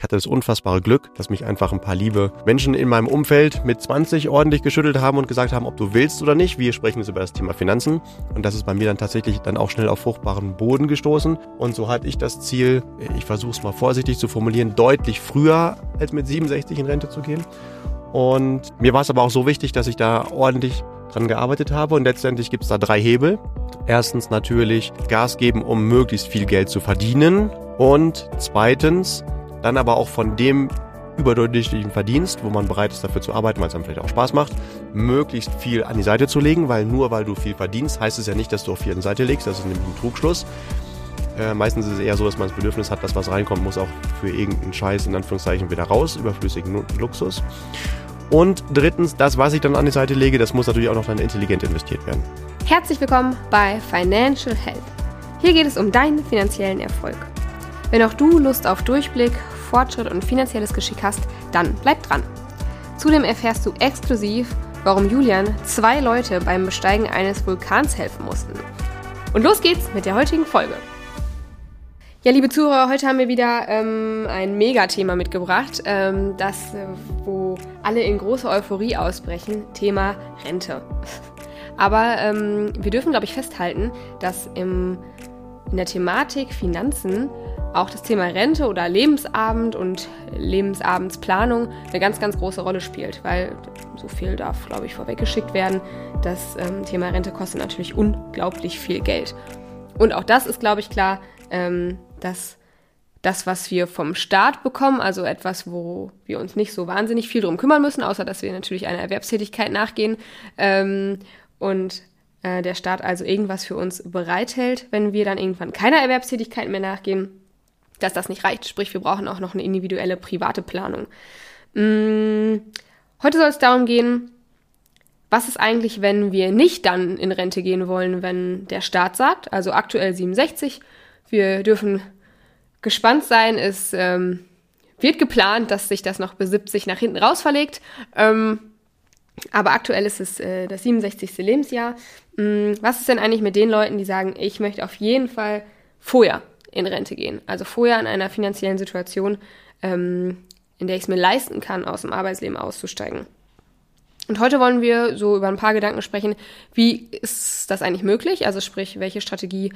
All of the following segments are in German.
hatte das unfassbare Glück, dass mich einfach ein paar liebe Menschen in meinem Umfeld mit 20 ordentlich geschüttelt haben und gesagt haben, ob du willst oder nicht. Wir sprechen jetzt über das Thema Finanzen. Und das ist bei mir dann tatsächlich dann auch schnell auf fruchtbaren Boden gestoßen. Und so hatte ich das Ziel, ich versuche es mal vorsichtig zu formulieren, deutlich früher als mit 67 in Rente zu gehen. Und mir war es aber auch so wichtig, dass ich da ordentlich dran gearbeitet habe. Und letztendlich gibt es da 3 Hebel. Erstens natürlich Gas geben, um möglichst viel Geld zu verdienen. Und zweitens dann aber auch von dem überdurchschnittlichen Verdienst, wo man bereit ist dafür zu arbeiten, weil es einem vielleicht auch Spaß macht, möglichst viel an die Seite zu legen, weil nur weil du viel verdienst, heißt es ja nicht, dass du auch viel an die Seite legst. Das ist nämlich ein Trugschluss. Meistens ist es eher so, dass man das Bedürfnis hat, dass was reinkommt, muss auch für irgendeinen Scheiß in Anführungszeichen wieder raus, überflüssigen Luxus. Und drittens, das, was ich dann an die Seite lege, das muss natürlich auch noch dann intelligent investiert werden. Herzlich willkommen bei Financial Health. Hier geht es um deinen finanziellen Erfolg. Wenn auch du Lust auf Durchblick, Fortschritt und finanzielles Geschick hast, dann bleib dran. Zudem erfährst du exklusiv, warum Julian 2 Leute beim Besteigen eines Vulkans helfen mussten. Und los geht's mit der heutigen Folge. Ja, liebe Zuhörer, heute haben wir wieder ein Megathema mitgebracht, wo alle in große Euphorie ausbrechen, Thema Rente. Aber wir dürfen, glaube ich, festhalten, dass in der Thematik Finanzen auch das Thema Rente oder Lebensabend und Lebensabendsplanung eine ganz, ganz große Rolle spielt, weil so viel darf, glaube ich, vorweggeschickt werden. Das Thema Rente kostet natürlich unglaublich viel Geld. Und auch das ist, glaube ich, klar, dass das, was wir vom Staat bekommen, also etwas, wo wir uns nicht so wahnsinnig viel drum kümmern müssen, außer dass wir natürlich einer Erwerbstätigkeit nachgehen und der Staat also irgendwas für uns bereithält, wenn wir dann irgendwann keiner Erwerbstätigkeit mehr nachgehen, dass das nicht reicht. Sprich, wir brauchen auch noch eine individuelle private Planung. Heute soll es darum gehen, was ist eigentlich, wenn wir nicht dann in Rente gehen wollen, wenn der Staat sagt, also aktuell 67, wir dürfen gespannt sein, es wird geplant, dass sich das noch bis 70 nach hinten raus verlegt, aber aktuell ist es das 67. Lebensjahr. Was ist denn eigentlich mit den Leuten, die sagen, ich möchte auf jeden Fall vorher in Rente gehen, also vorher in einer finanziellen Situation, in der ich es mir leisten kann, aus dem Arbeitsleben auszusteigen. Und heute wollen wir so über ein paar Gedanken sprechen, wie ist das eigentlich möglich, also sprich, welche Strategie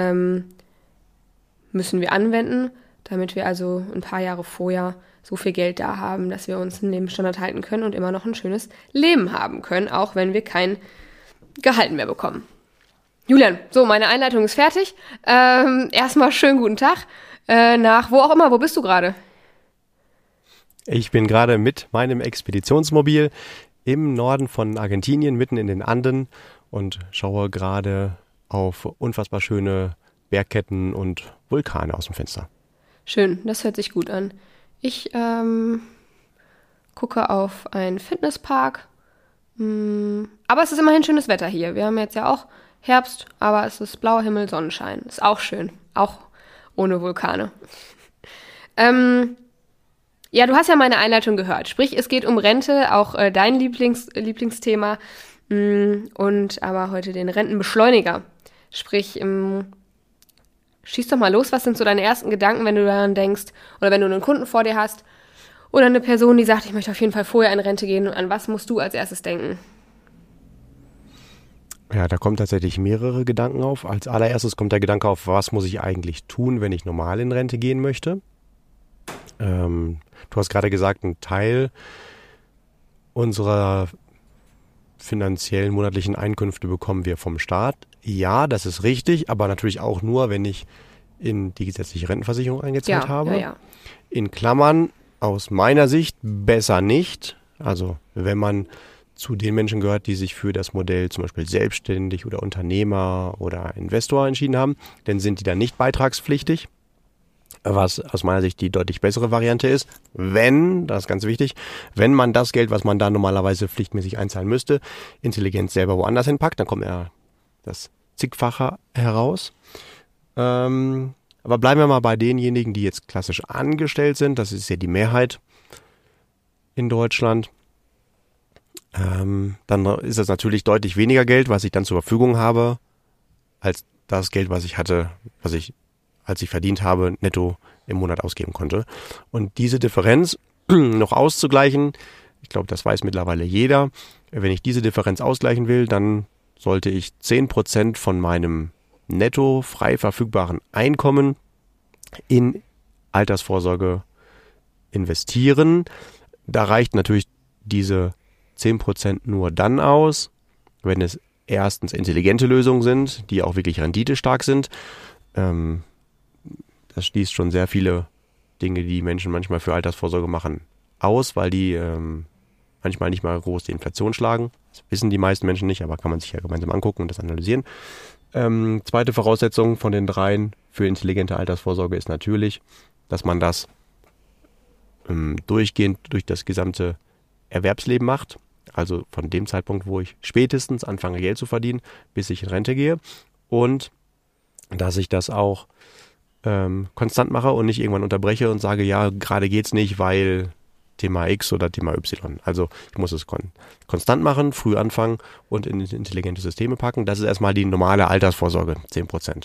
müssen wir anwenden, damit wir also ein paar Jahre vorher so viel Geld da haben, dass wir uns einen Lebensstandard halten können und immer noch ein schönes Leben haben können, auch wenn wir kein Gehalt mehr bekommen. Julian, so, meine Einleitung ist fertig. Erstmal schönen guten Tag nach wo auch immer. Wo bist du gerade? Ich bin gerade mit meinem Expeditionsmobil im Norden von Argentinien, mitten in den Anden und schaue gerade auf unfassbar schöne Bergketten und Vulkane aus dem Fenster. Schön, das hört sich gut an. Ich gucke auf einen Fitnesspark, aber es ist immerhin schönes Wetter hier. Wir haben jetzt ja auch Herbst, aber es ist blauer Himmel, Sonnenschein. Ist auch schön, auch ohne Vulkane. Ja, du hast ja meine Einleitung gehört. Sprich, es geht um Rente, auch dein Lieblingsthema und aber heute den Rentenbeschleuniger. Sprich, schieß doch mal los, was sind so deine ersten Gedanken, wenn du daran denkst oder wenn du einen Kunden vor dir hast oder eine Person, die sagt, ich möchte auf jeden Fall vorher in Rente gehen. An was musst du als erstes denken? Ja, da kommen tatsächlich mehrere Gedanken auf. Als allererstes kommt der Gedanke auf, was muss ich eigentlich tun, wenn ich normal in Rente gehen möchte? Du hast gerade gesagt, ein Teil unserer finanziellen monatlichen Einkünfte bekommen wir vom Staat. Ja, das ist richtig, aber natürlich auch nur, wenn ich in die gesetzliche Rentenversicherung eingezahlt habe. Ja. In Klammern, aus meiner Sicht besser nicht. Also wenn man zu den Menschen gehört, die sich für das Modell zum Beispiel selbstständig oder Unternehmer oder Investor entschieden haben, dann sind die dann nicht beitragspflichtig. Was aus meiner Sicht die deutlich bessere Variante ist, das ist ganz wichtig, wenn man das Geld, was man da normalerweise pflichtmäßig einzahlen müsste, intelligent selber woanders hinpackt, dann kommt ja das Zigfache heraus. Aber bleiben wir mal bei denjenigen, die jetzt klassisch angestellt sind, das ist ja die Mehrheit in Deutschland. Dann ist das natürlich deutlich weniger Geld, was ich dann zur Verfügung habe, als das Geld, was ich hatte, was ich als ich verdient habe, netto im Monat ausgeben konnte. Und diese Differenz noch auszugleichen, ich glaube, das weiß mittlerweile jeder, wenn ich diese Differenz ausgleichen will, dann sollte ich 10% von meinem netto frei verfügbaren Einkommen in Altersvorsorge investieren. Da reicht natürlich diese 10% nur dann aus, wenn es erstens intelligente Lösungen sind, die auch wirklich renditestark sind. Das schließt schon sehr viele Dinge, die Menschen manchmal für Altersvorsorge machen, aus, weil die manchmal nicht mal groß die Inflation schlagen. Das wissen die meisten Menschen nicht, aber kann man sich ja gemeinsam angucken und das analysieren. Zweite Voraussetzung von den dreien für intelligente Altersvorsorge ist natürlich, dass man das durchgehend durch das gesamte Erwerbsleben macht. Also von dem Zeitpunkt, wo ich spätestens anfange, Geld zu verdienen, bis ich in Rente gehe. Und dass ich das auch konstant mache und nicht irgendwann unterbreche und sage, ja, gerade geht's nicht, weil Thema X oder Thema Y. Also ich muss es konstant machen, früh anfangen und in intelligente Systeme packen. Das ist erstmal die normale Altersvorsorge, 10%.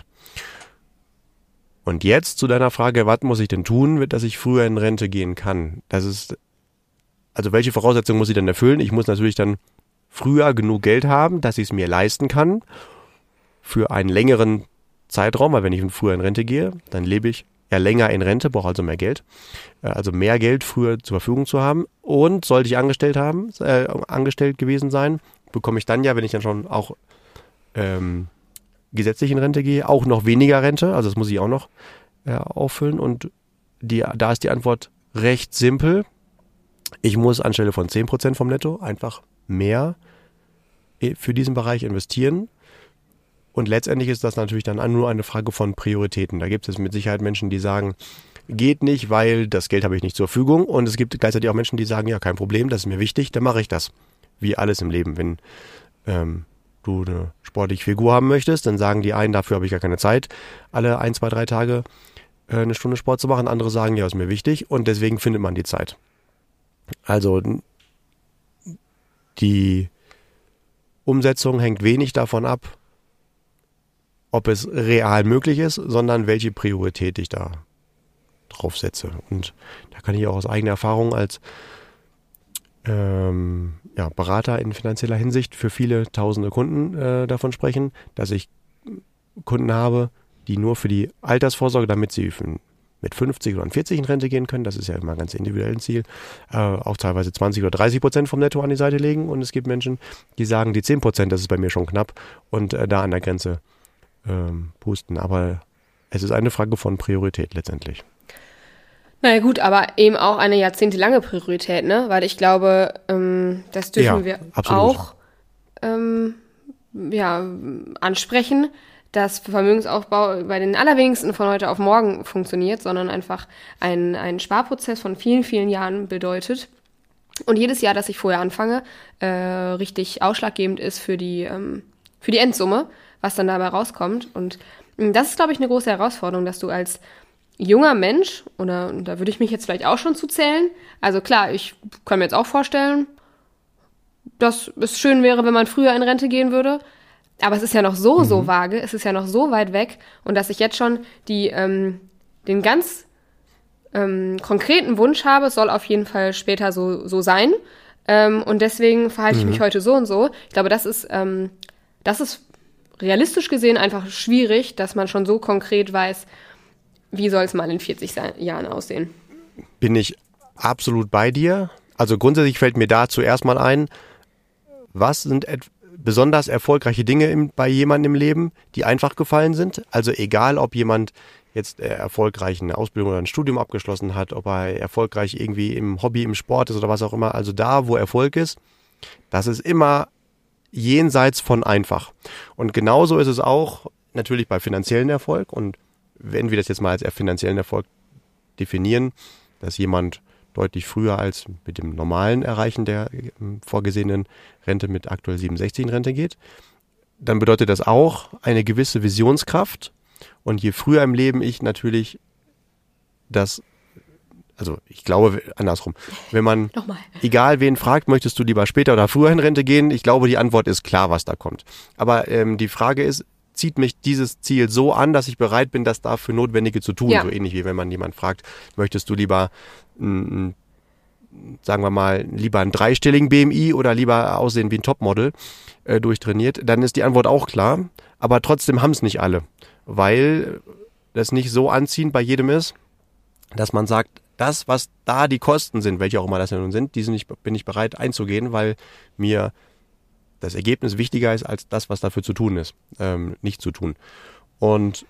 Und jetzt zu deiner Frage, was muss ich denn tun, dass ich früher in Rente gehen kann? Also welche Voraussetzungen muss ich denn erfüllen? Ich muss natürlich dann früher genug Geld haben, dass ich es mir leisten kann für einen längeren Zeitraum, weil wenn ich früher in Rente gehe, dann lebe ich ja länger in Rente, brauche also mehr Geld. Also mehr Geld früher zur Verfügung zu haben. Und sollte ich angestellt gewesen sein, bekomme ich dann ja, wenn ich dann schon auch gesetzlich in Rente gehe, auch noch weniger Rente. Also das muss ich auch noch auffüllen. Und da ist die Antwort recht simpel. Ich muss anstelle von 10% vom Netto einfach mehr für diesen Bereich investieren. Und letztendlich ist das natürlich dann nur eine Frage von Prioritäten. Da gibt es mit Sicherheit Menschen, die sagen, geht nicht, weil das Geld habe ich nicht zur Verfügung. Und es gibt gleichzeitig auch Menschen, die sagen, ja, kein Problem, das ist mir wichtig, dann mache ich das. Wie alles im Leben. Wenn du eine sportliche Figur haben möchtest, dann sagen die einen, dafür habe ich gar keine Zeit, alle 1, 2, 3 Tage eine Stunde Sport zu machen. Andere sagen, ja, ist mir wichtig und deswegen findet man die Zeit. Also die Umsetzung hängt wenig davon ab, ob es real möglich ist, sondern welche Priorität ich da drauf setze. Und da kann ich auch aus eigener Erfahrung als Berater in finanzieller Hinsicht für viele tausende Kunden davon sprechen, dass ich Kunden habe, die nur für die Altersvorsorge, damit sie mit 50 oder 40 in Rente gehen können, das ist ja immer ein ganz individuelles Ziel, auch teilweise 20 oder 30% vom Netto an die Seite legen. Und es gibt Menschen, die sagen, die 10%, das ist bei mir schon knapp und da an der Grenze pusten. Aber es ist eine Frage von Priorität letztendlich. Naja gut, aber eben auch eine jahrzehntelange Priorität, ne? Weil ich glaube, das dürfen wir absolut auch ansprechen, dass Vermögensaufbau bei den allerwenigsten von heute auf morgen funktioniert, sondern einfach ein Sparprozess von vielen, vielen Jahren bedeutet. Und jedes Jahr, das ich vorher anfange, richtig ausschlaggebend ist für die Endsumme, was dann dabei rauskommt. Und das ist, glaube ich, eine große Herausforderung, dass du als junger Mensch, oder da würde ich mich jetzt vielleicht auch schon zu zählen, also klar, ich kann mir jetzt auch vorstellen, dass es schön wäre, wenn man früher in Rente gehen würde, aber es ist ja noch so vage, es ist ja noch so weit weg und dass ich jetzt schon den ganz konkreten Wunsch habe, es soll auf jeden Fall später so sein und deswegen verhalte ich mich heute so und so. Ich glaube, das ist realistisch gesehen einfach schwierig, dass man schon so konkret weiß, wie soll es mal in 40 Jahren aussehen. Bin ich absolut bei dir. Also grundsätzlich fällt mir da zuerst mal ein, was sind besonders erfolgreiche Dinge bei jemandem im Leben, die einfach gefallen sind. Also egal, ob jemand jetzt erfolgreich eine Ausbildung oder ein Studium abgeschlossen hat, ob er erfolgreich irgendwie im Hobby, im Sport ist oder was auch immer. Also da, wo Erfolg ist, das ist immer jenseits von einfach. Und genauso ist es auch natürlich bei finanziellen Erfolg. Und wenn wir das jetzt mal als finanziellen Erfolg definieren, dass jemand deutlich früher als mit dem normalen Erreichen der vorgesehenen Rente mit aktuell 67 in Rente geht, dann bedeutet das auch eine gewisse Visionskraft. Und je früher im Leben ich natürlich ich glaube andersrum, wenn man, egal wen fragt, möchtest du lieber später oder früher in Rente gehen? Ich glaube, die Antwort ist klar, was da kommt. Aber die Frage ist, zieht mich dieses Ziel so an, dass ich bereit bin, das dafür Notwendige zu tun. Ja. So ähnlich wie wenn man jemand fragt, möchtest du lieber sagen wir mal, lieber einen dreistelligen BMI oder lieber aussehen wie ein Topmodel durchtrainiert, dann ist die Antwort auch klar. Aber trotzdem haben es nicht alle, weil das nicht so anziehend bei jedem ist, dass man sagt, das, was da die Kosten sind, welche auch immer das nun sind, bin ich bereit einzugehen, weil mir das Ergebnis wichtiger ist als das, was dafür zu tun ist, nicht zu tun. Und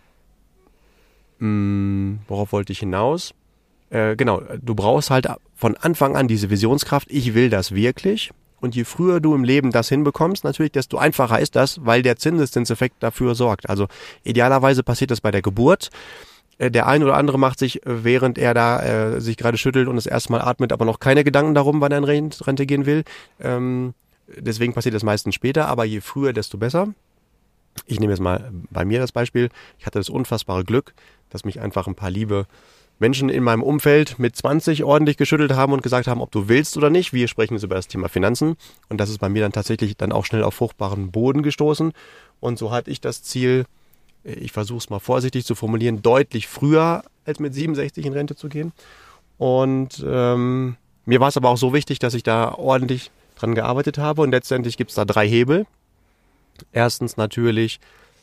worauf wollte ich hinaus? Genau, du brauchst halt von Anfang an diese Visionskraft, ich will das wirklich. Und je früher du im Leben das hinbekommst, natürlich, desto einfacher ist das, weil der Zinseszinseffekt dafür sorgt. Also idealerweise passiert das bei der Geburt. Der ein oder andere macht sich, während er da sich gerade schüttelt und das erste Mal atmet, aber noch keine Gedanken darum, wann er in Rente gehen will. Deswegen passiert das meistens später, aber je früher, desto besser. Ich nehme jetzt mal bei mir das Beispiel. Ich hatte das unfassbare Glück, dass mich einfach ein paar liebe Menschen in meinem Umfeld mit 20 ordentlich geschüttelt haben und gesagt haben, ob du willst oder nicht. Wir sprechen jetzt über das Thema Finanzen. Und das ist bei mir dann tatsächlich dann auch schnell auf fruchtbaren Boden gestoßen. Und so hatte ich das Ziel, ich versuche es mal vorsichtig zu formulieren, deutlich früher als mit 67 in Rente zu gehen. Und mir war es aber auch so wichtig, dass ich da ordentlich dran gearbeitet habe. Und letztendlich gibt es da 3 Hebel. Erstens natürlich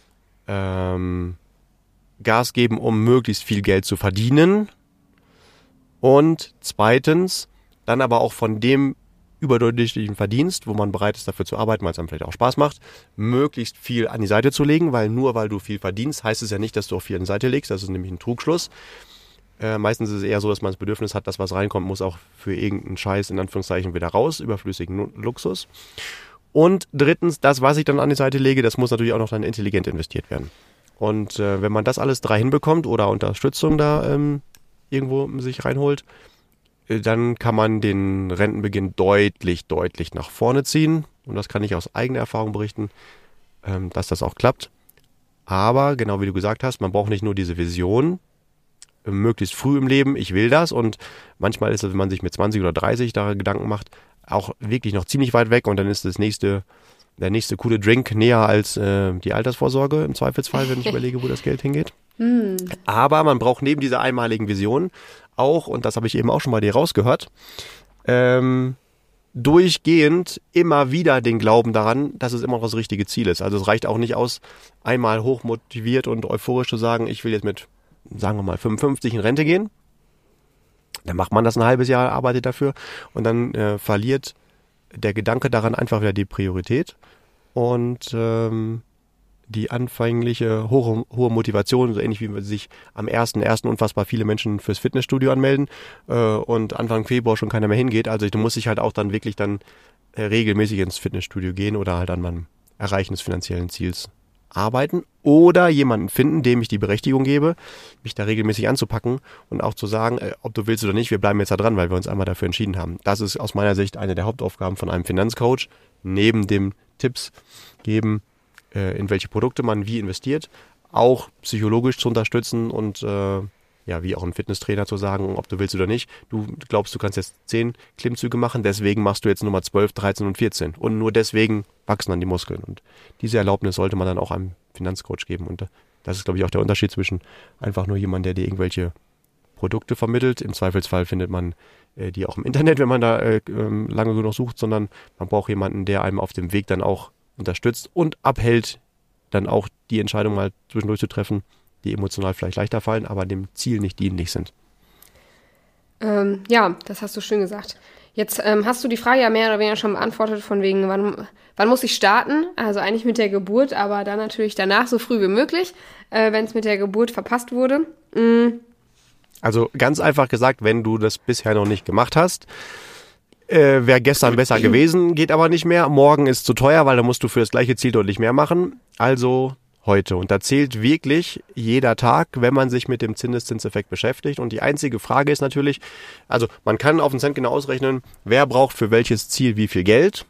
Gas geben, um möglichst viel Geld zu verdienen. Und zweitens dann aber auch von dem überdurchschnittlichen Verdienst, wo man bereit ist, dafür zu arbeiten, weil es einem vielleicht auch Spaß macht, möglichst viel an die Seite zu legen, weil nur weil du viel verdienst, heißt es ja nicht, dass du auch viel an die Seite legst. Das ist nämlich ein Trugschluss. Meistens ist es eher so, dass man das Bedürfnis hat, dass was reinkommt, muss auch für irgendeinen Scheiß in Anführungszeichen wieder raus, überflüssigen Luxus. Und drittens, das, was ich dann an die Seite lege, das muss natürlich auch noch dann intelligent investiert werden. Und wenn man das alles 3 hinbekommt oder Unterstützung da irgendwo sich reinholt, dann kann man den Rentenbeginn deutlich nach vorne ziehen. Und das kann ich aus eigener Erfahrung berichten, dass das auch klappt. Aber genau wie du gesagt hast, man braucht nicht nur diese Vision, möglichst früh im Leben, ich will das. Und manchmal ist es, wenn man sich mit 20 oder 30 da Gedanken macht, auch wirklich noch ziemlich weit weg. Und dann ist der nächste coole Drink näher als die Altersvorsorge im Zweifelsfall, wenn ich überlege, wo das Geld hingeht. Aber man braucht neben dieser einmaligen Vision auch, und das habe ich eben auch schon mal dir rausgehört, durchgehend immer wieder den Glauben daran, dass es immer noch das richtige Ziel ist. Also es reicht auch nicht aus, einmal hochmotiviert und euphorisch zu sagen, ich will jetzt mit, sagen wir mal, 55 in Rente gehen. Dann macht man das ein halbes Jahr, arbeitet dafür und dann verliert der Gedanke daran einfach wieder die Priorität und die anfängliche hohe Motivation, so ähnlich wie sich am 1.1. unfassbar viele Menschen fürs Fitnessstudio anmelden und Anfang Februar schon keiner mehr hingeht. Also du musst dich halt auch dann wirklich dann regelmäßig ins Fitnessstudio gehen oder halt an meinem Erreichen des finanziellen Ziels arbeiten oder jemanden finden, dem ich die Berechtigung gebe, mich da regelmäßig anzupacken und auch zu sagen, ob du willst oder nicht, wir bleiben jetzt da dran, weil wir uns einmal dafür entschieden haben. Das ist aus meiner Sicht eine der Hauptaufgaben von einem Finanzcoach, neben dem Tipps geben, in welche Produkte man wie investiert, auch psychologisch zu unterstützen und wie auch ein Fitnesstrainer zu sagen, ob du willst oder nicht. Du glaubst, du kannst jetzt 10 Klimmzüge machen, deswegen machst du jetzt Nummer 12, 13 und 14. Und nur deswegen wachsen dann die Muskeln. Und diese Erlaubnis sollte man dann auch einem Finanzcoach geben. Und das ist, glaube ich, auch der Unterschied zwischen einfach nur jemand, der dir irgendwelche Produkte vermittelt. Im Zweifelsfall findet man die auch im Internet, wenn man da lange genug sucht, sondern man braucht jemanden, der einem auf dem Weg dann auch unterstützt und abhält, dann auch die Entscheidung mal zwischendurch zu treffen, die emotional vielleicht leichter fallen, aber dem Ziel nicht dienlich sind. Ja, das hast du schön gesagt. Jetzt hast du die Frage ja mehr oder weniger schon beantwortet, von wegen, wann muss ich starten? Also eigentlich mit der Geburt, aber dann natürlich danach so früh wie möglich, wenn es mit der Geburt verpasst wurde. Also ganz einfach gesagt, wenn du das bisher noch nicht gemacht hast, wäre gestern besser gewesen, geht aber nicht mehr. Morgen ist zu teuer, weil da musst du für das gleiche Ziel deutlich mehr machen. Also heute. Und da zählt wirklich jeder Tag, wenn man sich mit dem Zinseszinseffekt beschäftigt. Und die einzige Frage ist natürlich, also man kann auf den Cent genau ausrechnen, wer braucht für welches Ziel wie viel Geld.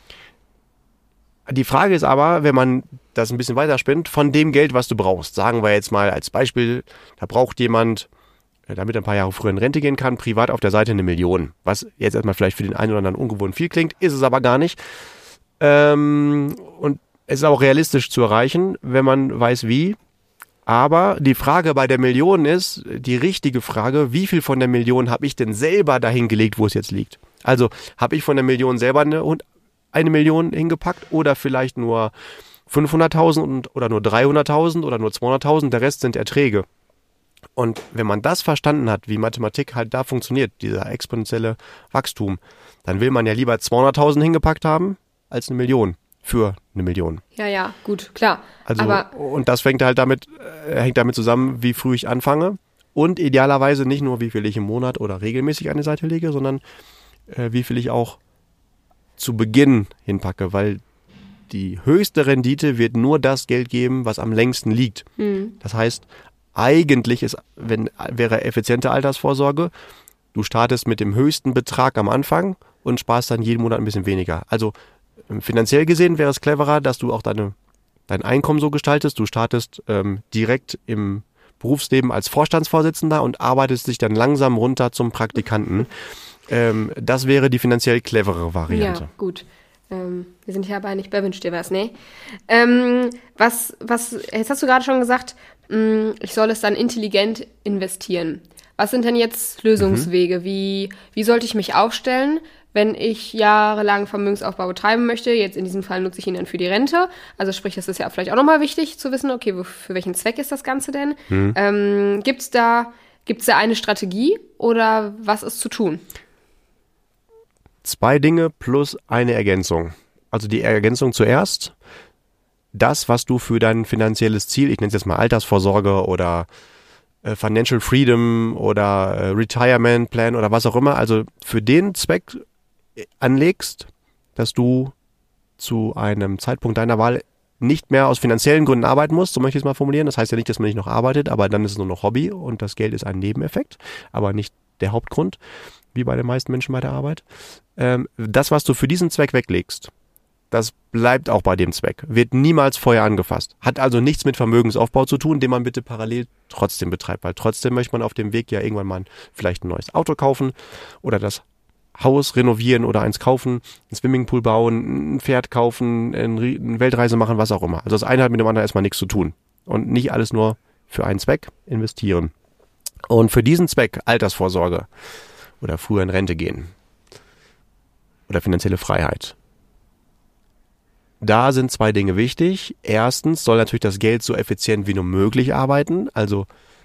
Die Frage ist aber, wenn man das ein bisschen weiterspinnt, von dem Geld, was du brauchst. Sagen wir jetzt mal als Beispiel, da braucht jemand, damit er ein paar Jahre früher in Rente gehen kann, privat auf der Seite 1 Million. Was jetzt erstmal vielleicht für den einen oder anderen ungewohnt viel klingt, ist es aber gar nicht. Und Es ist auch realistisch zu erreichen, wenn man weiß wie. Aber die Frage bei der Million ist, die richtige Frage, wie viel von der Million habe ich denn selber dahin gelegt, wo es jetzt liegt? Also habe ich von der Million selber eine Million hingepackt oder vielleicht nur 500.000 oder nur 300.000 oder nur 200.000, der Rest sind Erträge. Und wenn man das verstanden hat, wie Mathematik halt da funktioniert, dieser exponentielle Wachstum, dann will man ja lieber 200.000 hingepackt haben, als eine Million für eine Million. Ja, gut, klar. Also, und das hängt damit zusammen, wie früh ich anfange und idealerweise nicht nur, wie viel ich im Monat oder regelmäßig an die Seite lege, sondern wie viel ich auch zu Beginn hinpacke, weil die höchste Rendite wird nur das Geld geben, was am längsten liegt. Das heißt, eigentlich wäre effiziente Altersvorsorge, du startest mit dem höchsten Betrag am Anfang und sparst dann jeden Monat ein bisschen weniger. Also finanziell gesehen wäre es cleverer, dass du auch dein Einkommen so gestaltest. Du startest direkt im Berufsleben als Vorstandsvorsitzender und arbeitest dich dann langsam runter zum Praktikanten. Das wäre die finanziell clevere Variante. Ja, gut. Wir sind ja aber nicht bei Wünsch dir was, ne? Jetzt hast du gerade schon gesagt, ich soll es dann intelligent investieren. Was sind denn jetzt Lösungswege? Wie sollte ich mich aufstellen, wenn ich jahrelang Vermögensaufbau betreiben möchte? Jetzt in diesem Fall nutze ich ihn dann für die Rente. Also sprich, das ist ja vielleicht auch nochmal wichtig zu wissen, okay, für welchen Zweck ist das Ganze denn? Gibt's da eine Strategie oder was ist zu tun? 2 Dinge plus eine Ergänzung. Also die Ergänzung zuerst. Das, was du für dein finanzielles Ziel, ich nenne es jetzt mal Altersvorsorge oder Financial Freedom oder Retirement Plan oder was auch immer, also für den Zweck anlegst, dass du zu einem Zeitpunkt deiner Wahl nicht mehr aus finanziellen Gründen arbeiten musst, so möchte ich es mal formulieren. Das heißt ja nicht, dass man nicht noch arbeitet, aber dann ist es nur noch Hobby und das Geld ist ein Nebeneffekt, aber nicht der Hauptgrund, wie bei den meisten Menschen bei der Arbeit. Das, was du für diesen Zweck weglegst, das bleibt auch bei dem Zweck, wird niemals vorher angefasst. Hat also nichts mit Vermögensaufbau zu tun, den man bitte parallel trotzdem betreibt, weil trotzdem möchte man auf dem Weg ja irgendwann mal vielleicht ein neues Auto kaufen oder das Haus renovieren oder eins kaufen, einen Swimmingpool bauen, ein Pferd kaufen, eine Weltreise machen, was auch immer. Also das eine hat mit dem anderen erstmal nichts zu tun. Und nicht alles nur für einen Zweck investieren. Und für diesen Zweck Altersvorsorge oder früher in Rente gehen oder finanzielle Freiheit. Da sind 2 Dinge wichtig. Erstens soll natürlich das Geld so effizient wie nur möglich arbeiten. Also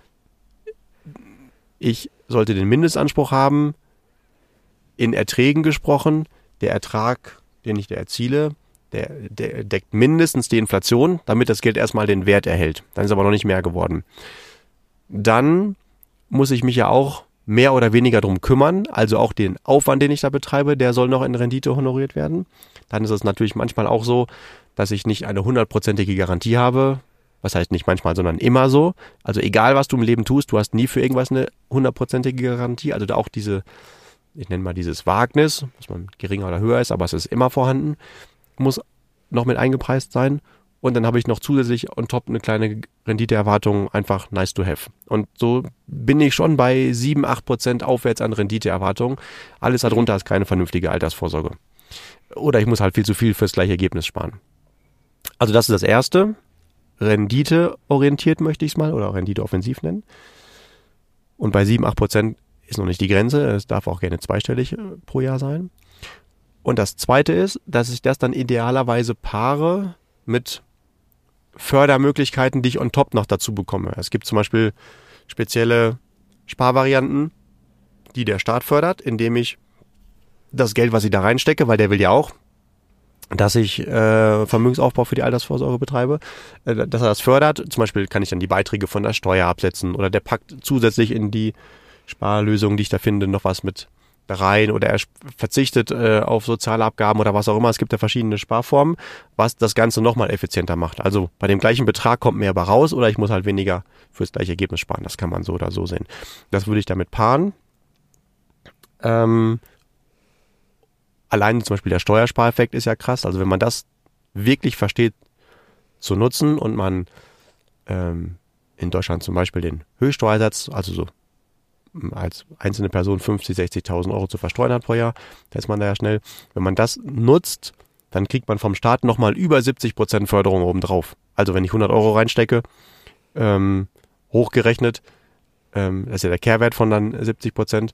ich sollte den Mindestanspruch haben, in Erträgen gesprochen, der Ertrag, den ich da erziele, der deckt mindestens die Inflation, damit das Geld erstmal den Wert erhält. Dann ist aber noch nicht mehr geworden. Dann muss ich mich ja auch mehr oder weniger drum kümmern, also auch den Aufwand, den ich da betreibe, der soll noch in Rendite honoriert werden. Dann ist es natürlich manchmal auch so, dass ich nicht eine 100%ige Garantie habe. Was heißt nicht manchmal, sondern immer so. Also egal, was du im Leben tust, du hast nie für irgendwas eine 100%ige Garantie. Also auch ich nenne mal dieses Wagnis, was man geringer oder höher ist, aber es ist immer vorhanden, muss noch mit eingepreist sein. Und dann habe ich noch zusätzlich on top eine kleine Renditeerwartung, einfach nice to have. Und so bin ich schon bei 7-8% aufwärts an Renditeerwartung. Alles darunter ist keine vernünftige Altersvorsorge. Oder ich muss halt viel zu viel fürs gleiche Ergebnis sparen. Also das ist das Erste. Renditeorientiert möchte ich es mal oder renditeoffensiv nennen. Und bei 7-8% ist noch nicht die Grenze. Es darf auch gerne zweistellig pro Jahr sein. Und das Zweite ist, dass ich das dann idealerweise paare mit Fördermöglichkeiten, die ich on top noch dazu bekomme. Es gibt zum Beispiel spezielle Sparvarianten, die der Staat fördert, indem ich das Geld, was ich da reinstecke, weil der will ja auch, dass ich Vermögensaufbau für die Altersvorsorge betreibe, dass er das fördert. Zum Beispiel kann ich dann die Beiträge von der Steuer absetzen oder der packt zusätzlich in die Sparlösung, die ich da finde, noch was mit rein oder er verzichtet auf soziale Abgaben oder was auch immer. Es gibt ja verschiedene Sparformen, was das Ganze nochmal effizienter macht. Also bei dem gleichen Betrag kommt mehr bei raus oder ich muss halt weniger fürs gleiche Ergebnis sparen. Das kann man so oder so sehen. Das würde ich damit paaren. Allein zum Beispiel der Steuerspareffekt ist ja krass. Also wenn man das wirklich versteht zu nutzen und man in Deutschland zum Beispiel den Höchststeuersatz, also so als einzelne Person 50.000, 60.000 Euro zu versteuern hat pro Jahr, da ist man da ja schnell. Wenn man das nutzt dann kriegt man vom Staat nochmal über 70% Förderung obendrauf. Also wenn ich 100 Euro reinstecke, hochgerechnet, das ist ja der Kehrwert von dann 70%,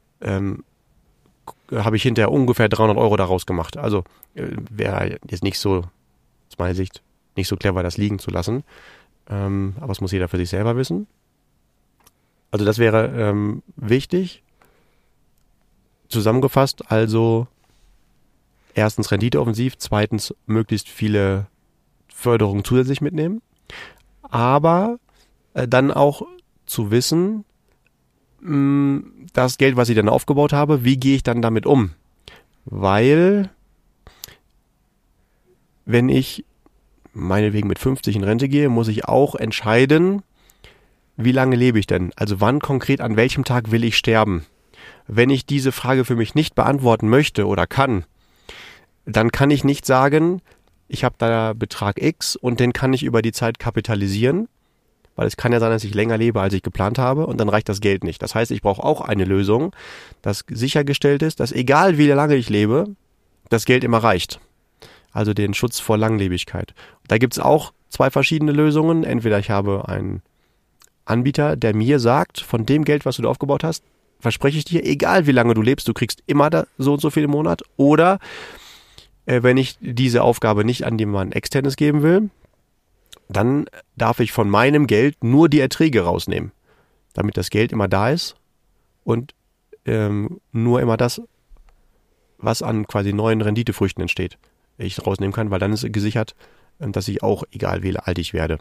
habe ich hinterher ungefähr 300 Euro daraus gemacht. Also wäre jetzt nicht so, aus meiner Sicht, nicht so clever, das liegen zu lassen. Aber es muss jeder für sich selber wissen. Also das wäre wichtig. Zusammengefasst, also erstens renditeoffensiv, zweitens möglichst viele Förderungen zusätzlich mitnehmen, aber dann auch zu wissen, das Geld, was ich dann aufgebaut habe, wie gehe ich dann damit um? Weil, wenn ich meinetwegen mit 50 in Rente gehe, muss ich auch entscheiden, wie lange lebe ich denn? Also wann konkret, an welchem Tag will ich sterben? Wenn ich diese Frage für mich nicht beantworten möchte oder kann, dann kann ich nicht sagen, ich habe da Betrag X und den kann ich über die Zeit kapitalisieren, weil es kann ja sein, dass ich länger lebe, als ich geplant habe und dann reicht das Geld nicht. Das heißt, ich brauche auch eine Lösung, dass sichergestellt ist, dass egal wie lange ich lebe, das Geld immer reicht. Also den Schutz vor Langlebigkeit. Da gibt es auch 2 verschiedene Lösungen. Entweder ich habe einen Anbieter, der mir sagt, von dem Geld, was du da aufgebaut hast, verspreche ich dir, egal wie lange du lebst, du kriegst immer da so und so viel im Monat. Oder wenn ich diese Aufgabe nicht an jemanden Externes geben will, dann darf ich von meinem Geld nur die Erträge rausnehmen, damit das Geld immer da ist und nur immer das, was an quasi neuen Renditefrüchten entsteht, ich rausnehmen kann, weil dann ist gesichert, dass ich auch, egal wie alt ich werde,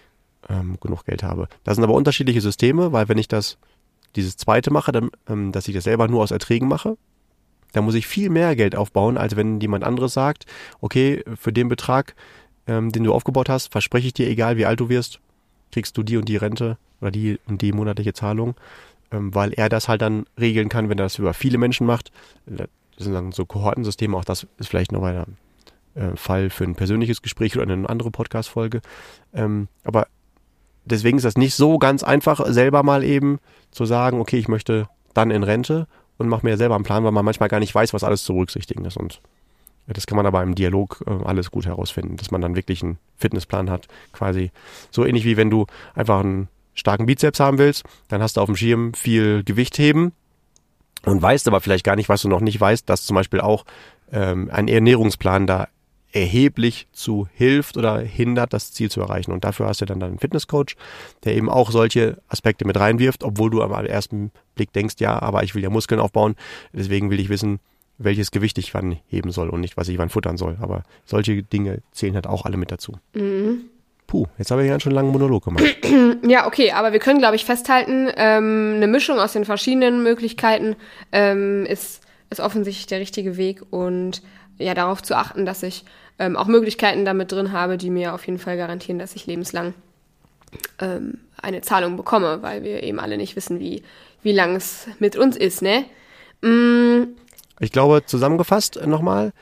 genug Geld habe. Das sind aber unterschiedliche Systeme, weil wenn ich dieses zweite mache, dann, dass ich das selber nur aus Erträgen mache, da muss ich viel mehr Geld aufbauen, als wenn jemand anderes sagt, okay, für den Betrag, den du aufgebaut hast, verspreche ich dir, egal wie alt du wirst, kriegst du die und die Rente oder die und die monatliche Zahlung, weil er das halt dann regeln kann, wenn er das über viele Menschen macht. Das sind dann so Kohortensysteme, auch das ist vielleicht noch ein Fall für ein persönliches Gespräch oder eine andere Podcast-Folge. Aber deswegen ist das nicht so ganz einfach, selber mal eben zu sagen, okay, ich möchte dann in Rente und mache mir selber einen Plan, weil man manchmal gar nicht weiß, was alles zu berücksichtigen ist. Und das kann man aber im Dialog alles gut herausfinden, dass man dann wirklich einen Fitnessplan hat, quasi so ähnlich wie wenn du einfach einen starken Bizeps haben willst, dann hast du auf dem Schirm viel Gewicht heben und weißt aber vielleicht gar nicht, was du noch nicht weißt, dass zum Beispiel auch ein Ernährungsplan da erheblich zu hilft oder hindert, das Ziel zu erreichen. Und dafür hast du dann einen Fitnesscoach, der eben auch solche Aspekte mit reinwirft, obwohl du am ersten Blick denkst, ja, aber ich will ja Muskeln aufbauen, deswegen will ich wissen, welches Gewicht ich wann heben soll und nicht, was ich wann futtern soll. Aber solche Dinge zählen halt auch alle mit dazu. Mhm. Puh, jetzt habe ich ganz schön langen Monolog gemacht. Ja, okay, aber wir können, glaube ich, festhalten, eine Mischung aus den verschiedenen Möglichkeiten ist offensichtlich der richtige Weg und ja, darauf zu achten, dass ich auch Möglichkeiten damit drin habe, die mir auf jeden Fall garantieren, dass ich lebenslang eine Zahlung bekomme, weil wir eben alle nicht wissen, wie lang es mit uns ist, ne? Ich glaube, zusammengefasst nochmal,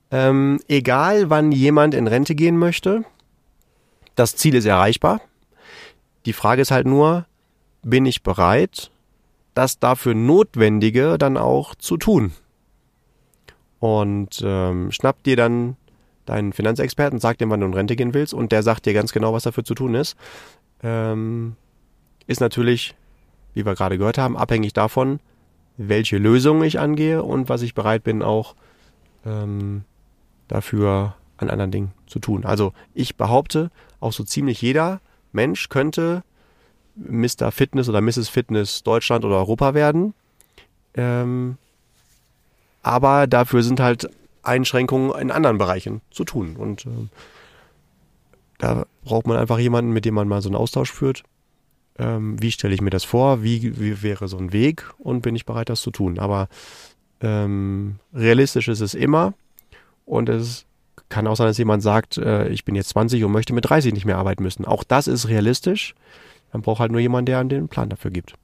egal wann jemand in Rente gehen möchte, das Ziel ist erreichbar. Die Frage ist halt nur, bin ich bereit, das dafür Notwendige dann auch zu tun? Und schnapp dir dann deinen Finanzexperten, sag dem, wann du in Rente gehen willst und der sagt dir ganz genau, was dafür zu tun ist. Ist natürlich, wie wir gerade gehört haben, abhängig davon, welche Lösung ich angehe und was ich bereit bin auch dafür an anderen Dingen zu tun. Also ich behaupte, auch so ziemlich jeder Mensch könnte Mr. Fitness oder Mrs. Fitness Deutschland oder Europa werden. Aber dafür sind halt Einschränkungen in anderen Bereichen zu tun. Und da braucht man einfach jemanden, mit dem man mal so einen Austausch führt. Wie stelle ich mir das vor? Wie wäre so ein Weg? Und bin ich bereit, das zu tun? Aber realistisch ist es immer. Und es kann auch sein, dass jemand sagt, ich bin jetzt 20 und möchte mit 30 nicht mehr arbeiten müssen. Auch das ist realistisch. Man braucht halt nur jemanden, der den Plan dafür gibt.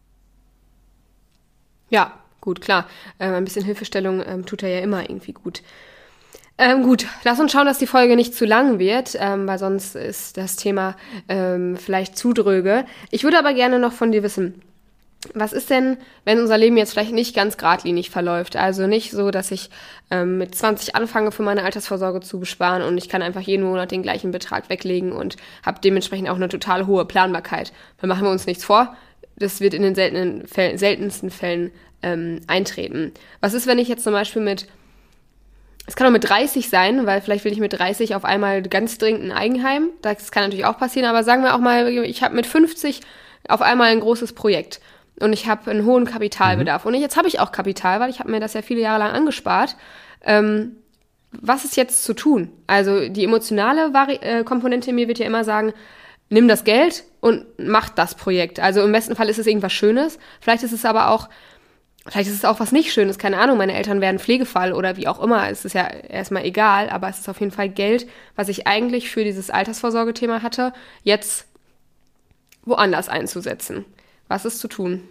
Ja, gut, klar. Ein bisschen Hilfestellung tut er ja immer irgendwie gut. Gut, lass uns schauen, dass die Folge nicht zu lang wird, weil sonst ist das Thema vielleicht zu dröge. Ich würde aber gerne noch von dir wissen, Was ist denn, wenn unser Leben jetzt vielleicht nicht ganz geradlinig verläuft? Also nicht so, dass ich mit 20 anfange, für meine Altersvorsorge zu besparen und ich kann einfach jeden Monat den gleichen Betrag weglegen und habe dementsprechend auch eine total hohe Planbarkeit. Dann machen wir uns nichts vor. Das wird in den seltensten Fällen eintreten. Was ist, wenn ich jetzt zum Beispiel es kann auch mit 30 sein, weil vielleicht will ich mit 30 auf einmal ganz dringend ein Eigenheim. Das kann natürlich auch passieren, aber sagen wir auch mal, ich habe mit 50 auf einmal ein großes Projekt. Und ich habe einen hohen Kapitalbedarf. Und jetzt habe ich auch Kapital, weil ich habe mir das ja viele Jahre lang angespart. Was ist jetzt zu tun? Also die emotionale Komponente in mir wird ja immer sagen, nimm das Geld und mach das Projekt. Also im besten Fall ist es irgendwas Schönes. Vielleicht ist es auch was nicht Schönes. Keine Ahnung, meine Eltern werden Pflegefall oder wie auch immer. Es ist ja erstmal egal, aber es ist auf jeden Fall Geld, was ich eigentlich für dieses Altersvorsorgethema hatte, jetzt woanders einzusetzen. Was ist zu tun?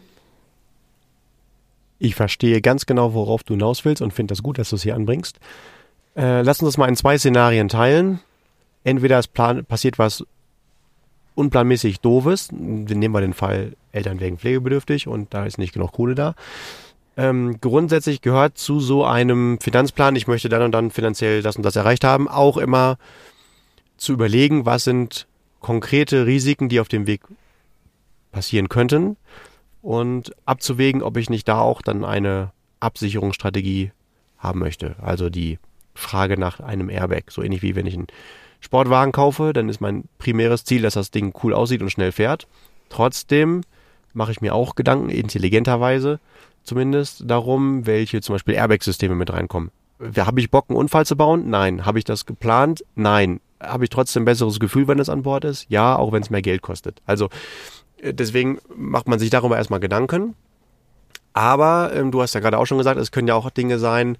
Ich verstehe ganz genau, worauf du hinaus willst und finde das gut, dass du es hier anbringst. Lass uns das mal in 2 Szenarien teilen. Entweder es passiert was unplanmäßig Doofes. Nehmen wir den Fall, Eltern werden pflegebedürftig und da ist nicht genug Kohle da. Grundsätzlich gehört zu so einem Finanzplan, ich möchte dann und dann finanziell das und das erreicht haben, auch immer zu überlegen, was sind konkrete Risiken, die auf dem Weg passieren könnten und abzuwägen, ob ich nicht da auch dann eine Absicherungsstrategie haben möchte. Also die Frage nach einem Airbag. So ähnlich wie wenn ich einen Sportwagen kaufe, dann ist mein primäres Ziel, dass das Ding cool aussieht und schnell fährt. Trotzdem mache ich mir auch Gedanken, intelligenterweise zumindest, darum, welche zum Beispiel Airbag-Systeme mit reinkommen. Habe ich Bock, einen Unfall zu bauen? Nein. Habe ich das geplant? Nein. Habe ich trotzdem ein besseres Gefühl, wenn es an Bord ist? Ja, auch wenn es mehr Geld kostet. Also deswegen macht man sich darüber erstmal Gedanken. Aber du hast ja gerade auch schon gesagt, es können ja auch Dinge sein,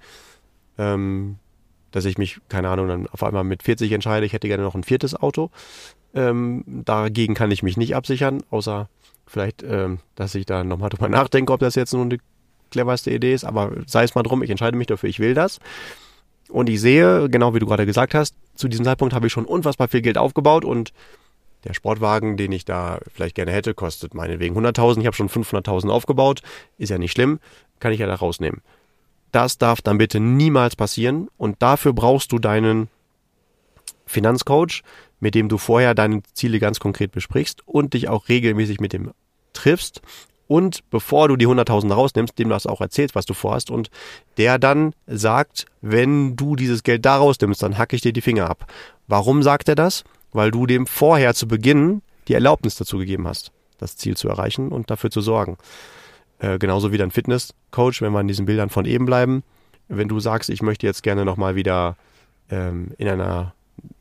dass ich mich, keine Ahnung, dann auf einmal mit 40 entscheide, ich hätte gerne noch ein 4. Auto. Dagegen kann ich mich nicht absichern, außer vielleicht, dass ich da nochmal drüber nachdenke, ob das jetzt nur die cleverste Idee ist. Aber sei es mal drum, ich entscheide mich dafür, ich will das. Und ich sehe, genau wie du gerade gesagt hast, zu diesem Zeitpunkt habe ich schon unfassbar viel Geld aufgebaut und der Sportwagen, den ich da vielleicht gerne hätte, kostet meinetwegen 100.000. Ich habe schon 500.000 aufgebaut. Ist ja nicht schlimm. Kann ich ja da rausnehmen. Das darf dann bitte niemals passieren. Und dafür brauchst du deinen Finanzcoach, mit dem du vorher deine Ziele ganz konkret besprichst und dich auch regelmäßig mit dem triffst. Und bevor du die 100.000 rausnimmst, dem das auch erzählst, was du vorhast. Und der dann sagt, wenn du dieses Geld da rausnimmst, dann hacke ich dir die Finger ab. Warum sagt er das? Weil du dem vorher zu Beginn die Erlaubnis dazu gegeben hast, das Ziel zu erreichen und dafür zu sorgen. Genauso wie dein Fitnesscoach, wenn wir an diesen Bildern von eben bleiben. Wenn du sagst, ich möchte jetzt gerne nochmal wieder in einer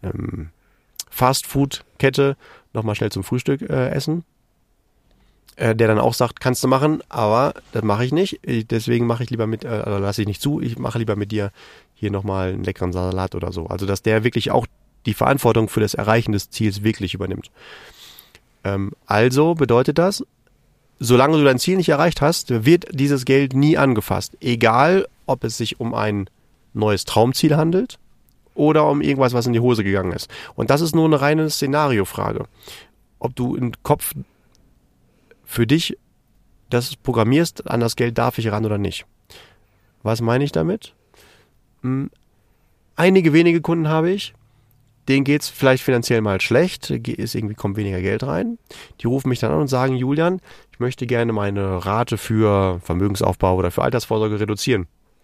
Fast-Food-Kette nochmal schnell zum Frühstück essen, der dann auch sagt, kannst du machen, aber das mache ich nicht. Deswegen mache ich lieber lasse ich nicht zu, ich mache lieber mit dir hier nochmal einen leckeren Salat oder so. Also, dass der wirklich auch die Verantwortung für das Erreichen des Ziels wirklich übernimmt. Also bedeutet das, solange du dein Ziel nicht erreicht hast, wird dieses Geld nie angefasst. Egal, ob es sich um ein neues Traumziel handelt oder um irgendwas, was in die Hose gegangen ist. Und das ist nur eine reine Szenariofrage. Ob du im Kopf für dich das programmierst, an das Geld darf ich ran oder nicht. Was meine ich damit? Einige wenige Kunden habe ich, denen geht es vielleicht finanziell mal schlecht, kommt weniger Geld rein. Die rufen mich dann an und sagen, Julian, ich möchte gerne meine Rate für Vermögensaufbau oder für Altersvorsorge reduzieren.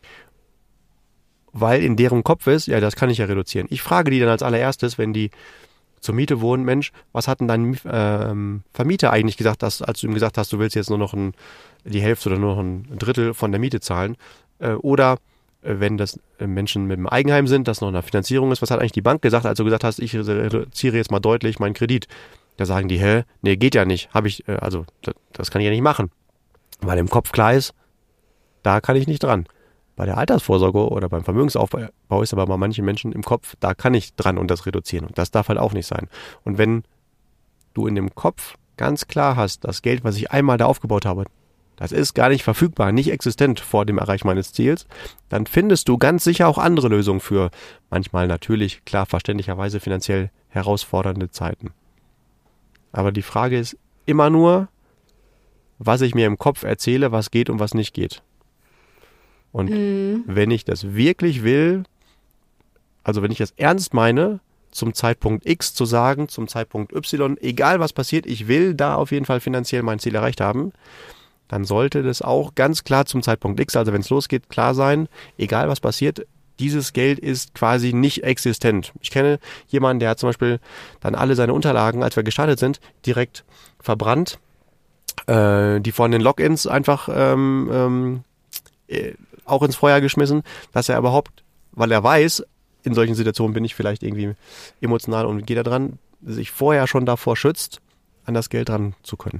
Weil in deren Kopf ist, ja, das kann ich ja reduzieren. Ich frage die dann als allererstes, wenn die zur Miete wohnen, Mensch, was hat denn dein Vermieter eigentlich gesagt, als du ihm gesagt hast, du willst jetzt nur noch die Hälfte oder nur noch ein Drittel von der Miete zahlen? Oder wenn das Menschen mit einem Eigenheim sind, das noch eine Finanzierung ist, was hat eigentlich die Bank gesagt, als du gesagt hast, ich reduziere jetzt mal deutlich meinen Kredit? Da sagen die, nee, geht ja nicht. Das kann ich ja nicht machen. Weil im Kopf klar ist, da kann ich nicht dran. Bei der Altersvorsorge oder beim Vermögensaufbau ist aber bei manchen Menschen im Kopf, da kann ich dran und das reduzieren. Und das darf halt auch nicht sein. Und wenn du in dem Kopf ganz klar hast, das Geld, was ich einmal da aufgebaut habe, das ist gar nicht verfügbar, nicht existent vor dem Erreichen meines Ziels, dann findest du ganz sicher auch andere Lösungen für manchmal natürlich, klar, verständlicherweise finanziell herausfordernde Zeiten. Aber die Frage ist immer nur, was ich mir im Kopf erzähle, was geht und was nicht geht. Und wenn ich das wirklich will, also wenn ich das ernst meine, zum Zeitpunkt X zu sagen, zum Zeitpunkt Y, egal was passiert, ich will da auf jeden Fall finanziell mein Ziel erreicht haben, dann sollte das auch ganz klar zum Zeitpunkt X, also wenn es losgeht, klar sein, egal was passiert, dieses Geld ist quasi nicht existent. Ich kenne jemanden, der hat zum Beispiel dann alle seine Unterlagen, als wir gestartet sind, direkt verbrannt, die von den Logins einfach auch ins Feuer geschmissen, dass er überhaupt, weil er weiß, in solchen Situationen bin ich vielleicht irgendwie emotional und gehe da dran, sich vorher schon davor schützt, an das Geld dran zu können.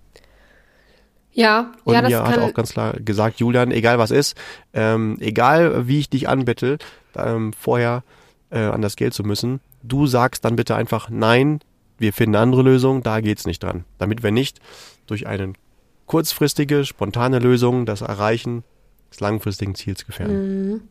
Ja, und das mir hat auch ganz klar gesagt, Julian, egal was ist, egal wie ich dich anbettel, vorher an das Geld zu müssen, du sagst dann bitte einfach, nein, wir finden eine andere Lösung, da geht's nicht dran. Damit wir nicht durch eine kurzfristige, spontane Lösung das Erreichen des langfristigen Ziels gefährden.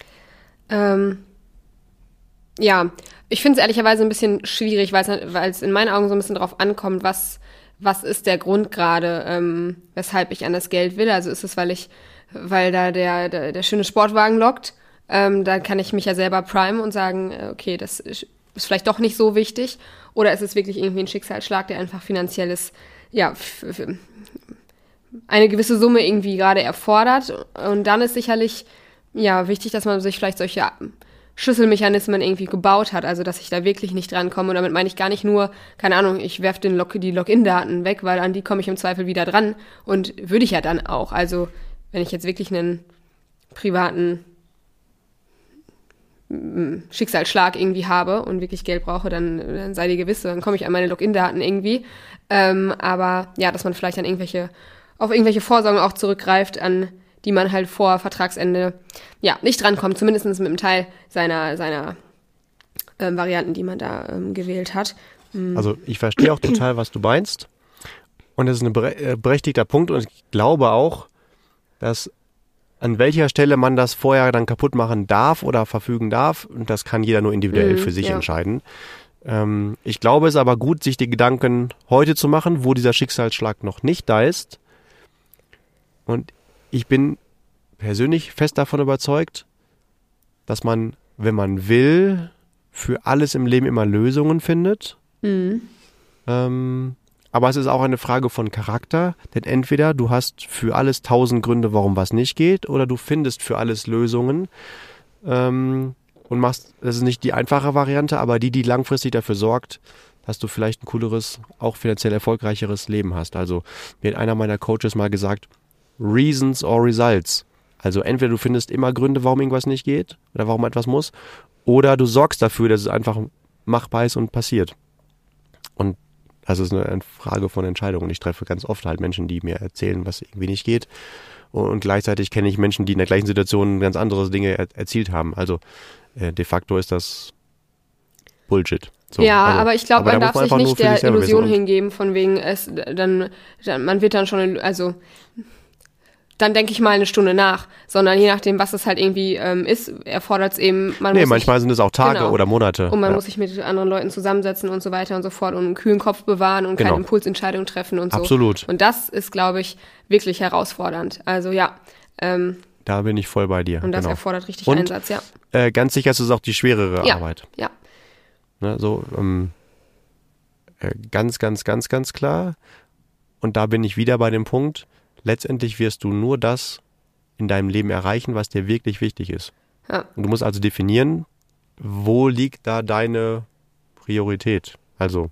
Ja, ich finde es ehrlicherweise ein bisschen schwierig, weil es in meinen Augen so ein bisschen drauf ankommt, was ist der Grund gerade, weshalb ich an das Geld will. Also ist es, weil da der schöne Sportwagen lockt, dann kann ich mich ja selber primen und sagen, okay, das ist vielleicht doch nicht so wichtig. Oder ist es wirklich irgendwie ein Schicksalsschlag, der einfach finanzielles, eine gewisse Summe irgendwie gerade erfordert. Und dann ist sicherlich, wichtig, dass man sich vielleicht solche Schlüsselmechanismen irgendwie gebaut hat, also dass ich da wirklich nicht drankomme. Und damit meine ich gar nicht nur, keine Ahnung, ich werfe die Login-Daten weg, weil an die komme ich im Zweifel wieder dran. Und würde ich ja dann auch. Also wenn ich jetzt wirklich einen privaten Schicksalsschlag irgendwie habe und wirklich Geld brauche, dann sei dir gewiss, dann komme ich an meine Login-Daten irgendwie. Aber ja, dass man vielleicht auf irgendwelche Vorsorgen auch zurückgreift, an die man halt vor Vertragsende nicht drankommt, zumindest mit einem Teil seiner Varianten, die man da gewählt hat. Also ich verstehe auch total, was du meinst. Und das ist ein berechtigter Punkt. Und ich glaube auch, dass an welcher Stelle man das vorher dann kaputt machen darf oder verfügen darf. Und das kann jeder nur individuell für sich entscheiden. Ich glaube, es ist aber gut, sich die Gedanken heute zu machen, wo dieser Schicksalsschlag noch nicht da ist. Und ich bin persönlich fest davon überzeugt, dass man, wenn man will, für alles im Leben immer Lösungen findet. Aber es ist auch eine Frage von Charakter, denn entweder du hast für alles 1000 Gründe, warum was nicht geht, oder du findest für alles Lösungen und machst, das ist nicht die einfache Variante, aber die langfristig dafür sorgt, dass du vielleicht ein cooleres, auch finanziell erfolgreicheres Leben hast. Also mir hat einer meiner Coaches mal gesagt, Reasons or Results. Also entweder du findest immer Gründe, warum irgendwas nicht geht oder warum etwas muss, oder du sorgst dafür, dass es einfach machbar ist und passiert. Und das ist eine Frage von Entscheidung. Und ich treffe ganz oft halt Menschen, die mir erzählen, was irgendwie nicht geht. Und gleichzeitig kenne ich Menschen, die in der gleichen Situation ganz andere Dinge erzielt haben. Also de facto ist das Bullshit. So, aber ich glaube, man darf sich nicht der Illusion hingeben, von wegen man wird dann schon, also dann denke ich mal eine Stunde nach, sondern je nachdem, was es halt irgendwie ist, erfordert es eben, manchmal sind es auch Tage oder Monate. Und man muss sich mit anderen Leuten zusammensetzen und so weiter und so fort und einen kühlen Kopf bewahren und keine Impulsentscheidungen treffen und so. Absolut. Und das ist, glaube ich, wirklich herausfordernd. Also da bin ich voll bei dir. Und das erfordert richtig Einsatz, ganz sicher ist es auch die schwerere Arbeit. Ja. Ne, so ganz, ganz, ganz, ganz klar. Und da bin ich wieder bei dem Punkt, letztendlich wirst du nur das in deinem Leben erreichen, was dir wirklich wichtig ist. Ja. Und du musst also definieren, wo liegt da deine Priorität. Also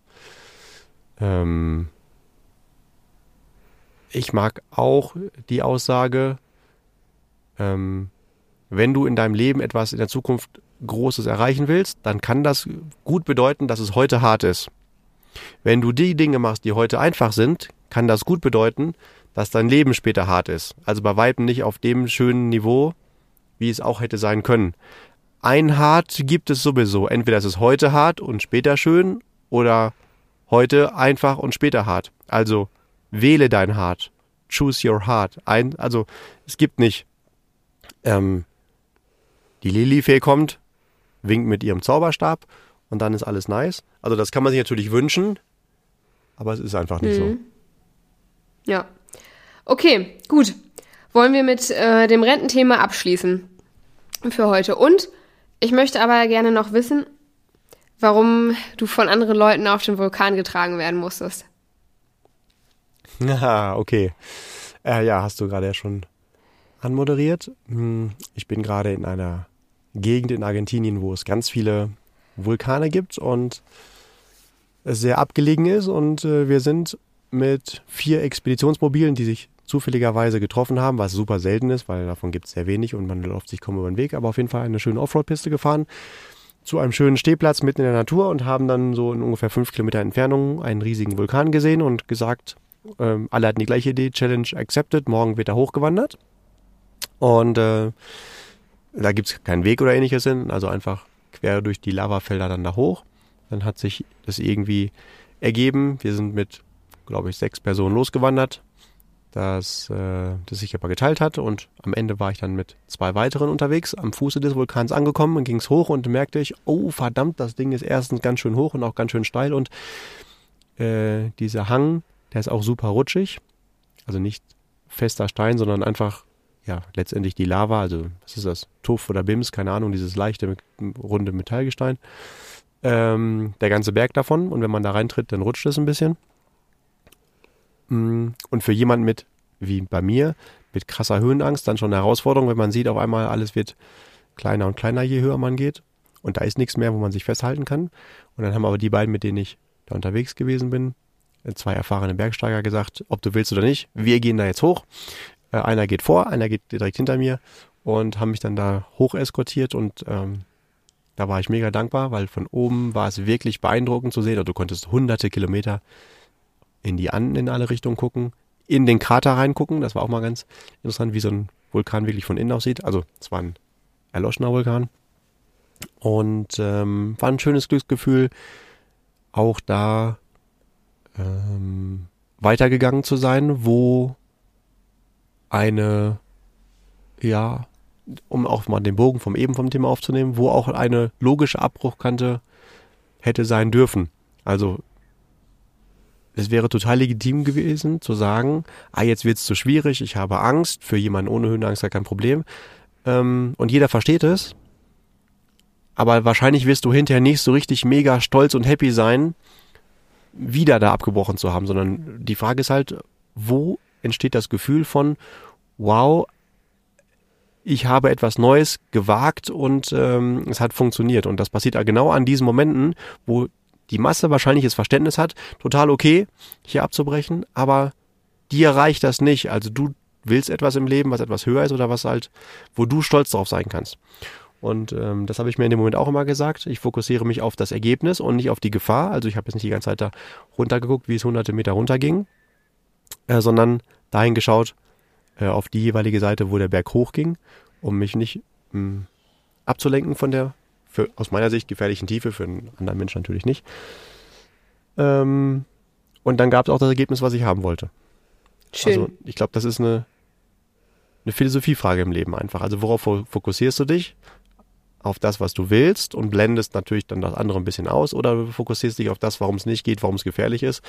ich mag auch die Aussage, wenn du in deinem Leben etwas in der Zukunft Großes erreichen willst, dann kann das gut bedeuten, dass es heute hart ist. Wenn du die Dinge machst, die heute einfach sind, kann das gut bedeuten, dass dein Leben später hart ist. Also bei Weitem nicht auf dem schönen Niveau, wie es auch hätte sein können. Ein Hart gibt es sowieso. Entweder ist es heute hart und später schön oder heute einfach und später hart. Also wähle dein Hart. Choose your heart. Also es gibt nicht die Lilifee kommt, winkt mit ihrem Zauberstab und dann ist alles nice. Also das kann man sich natürlich wünschen, aber es ist einfach nicht so. Ja. Okay, gut. Wollen wir mit dem Rententhema abschließen für heute. Und ich möchte aber gerne noch wissen, warum du von anderen Leuten auf den Vulkan getragen werden musstest. Ja, okay. Ja, hast du gerade ja schon anmoderiert. Ich bin gerade in einer Gegend in Argentinien, wo es ganz viele Vulkane gibt und es sehr abgelegen ist. Und wir sind mit 4 Expeditionsmobilen, die sich zufälligerweise getroffen haben, was super selten ist, weil davon gibt es sehr wenig und man läuft sich kaum über den Weg, aber auf jeden Fall eine schöne Offroad-Piste gefahren zu einem schönen Stehplatz mitten in der Natur und haben dann so in ungefähr 5 Kilometer Entfernung einen riesigen Vulkan gesehen und gesagt, alle hatten die gleiche Idee, Challenge accepted, morgen wird er hochgewandert. Und da gibt es keinen Weg oder ähnliches hin, also einfach quer durch die Lavafelder dann da hoch. Dann hat sich das irgendwie ergeben. Wir sind mit, glaube ich, 6 Personen losgewandert, das sich aber geteilt hat. Und am Ende war ich dann mit 2 weiteren unterwegs, am Fuße des Vulkans angekommen und ging es hoch und merkte ich, oh verdammt, das Ding ist erstens ganz schön hoch und auch ganz schön steil. Und dieser Hang, der ist auch super rutschig. Also nicht fester Stein, sondern einfach letztendlich die Lava, also was ist das? Tuff oder Bims, keine Ahnung, dieses leichte, runde Metallgestein. Der ganze Berg davon und wenn man da reintritt, dann rutscht es ein bisschen. Und für jemanden wie bei mir, mit krasser Höhenangst, dann schon eine Herausforderung, wenn man sieht, auf einmal alles wird kleiner und kleiner, je höher man geht. Und da ist nichts mehr, wo man sich festhalten kann. Und dann haben aber die beiden, mit denen ich da unterwegs gewesen bin, 2 erfahrene Bergsteiger gesagt, ob du willst oder nicht, wir gehen da jetzt hoch. Einer geht vor, einer geht direkt hinter mir und haben mich dann da hoch eskortiert und da war ich mega dankbar, weil von oben war es wirklich beeindruckend zu sehen. Also du konntest hunderte Kilometer in die Anden in alle Richtungen gucken, in den Krater reingucken. Das war auch mal ganz interessant, wie so ein Vulkan wirklich von innen aussieht. Also es war ein erloschener Vulkan und war ein schönes Glücksgefühl, auch da weitergegangen zu sein, wo um auch mal den Bogen vom Thema aufzunehmen, wo auch eine logische Abbruchkante hätte sein dürfen. Also es wäre total legitim gewesen zu sagen, jetzt wird es zu schwierig, ich habe Angst, für jemanden ohne Höhenangst gar kein Problem. Und jeder versteht es, aber wahrscheinlich wirst du hinterher nicht so richtig mega stolz und happy sein, wieder da abgebrochen zu haben, sondern die Frage ist halt, wo entsteht das Gefühl von, wow, ich habe etwas Neues gewagt und es hat funktioniert. Und das passiert genau an diesen Momenten, wo die Masse wahrscheinlich das Verständnis hat, total okay, hier abzubrechen, aber dir reicht das nicht. Also du willst etwas im Leben, was etwas höher ist oder was halt, wo du stolz drauf sein kannst. Und das habe ich mir in dem Moment auch immer gesagt. Ich fokussiere mich auf das Ergebnis und nicht auf die Gefahr. Also ich habe jetzt nicht die ganze Zeit da runtergeguckt, wie es hunderte Meter runterging, sondern dahin geschaut, auf die jeweilige Seite, wo der Berg hochging, um mich nicht abzulenken von der, aus meiner Sicht, gefährlichen Tiefe, für einen anderen Menschen natürlich nicht. Und dann gab es auch das Ergebnis, was ich haben wollte. Schön. Also ich glaube, das ist eine Philosophiefrage im Leben einfach. Also worauf fokussierst du dich? Auf das, was du willst und blendest natürlich dann das andere ein bisschen aus, oder du fokussierst dich auf das, warum es nicht geht, warum es gefährlich ist.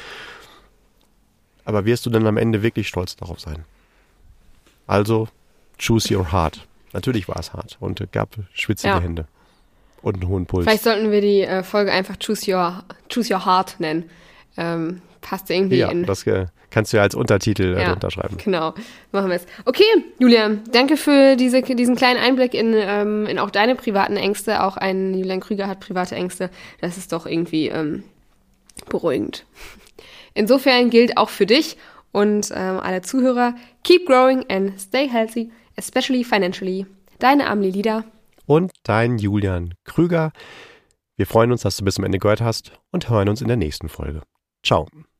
Aber wirst du dann am Ende wirklich stolz darauf sein? Also, choose your heart. Natürlich war es hart und gab schwitzige Hände und einen hohen Puls. Vielleicht sollten wir die Folge einfach Choose Your Heart nennen. Passt irgendwie in... Ja, das kannst du ja als Untertitel drunter schreiben. Genau, machen wir es. Okay, Julian, danke für diesen kleinen Einblick in auch deine privaten Ängste. Auch ein Julian Krüger hat private Ängste. Das ist doch irgendwie beruhigend. Insofern gilt auch für dich und alle Zuhörer, keep growing and stay healthy, especially financially. Deine Amelie Lieder. Und dein Julian Krüger. Wir freuen uns, dass du bis zum Ende gehört hast und hören uns in der nächsten Folge. Ciao.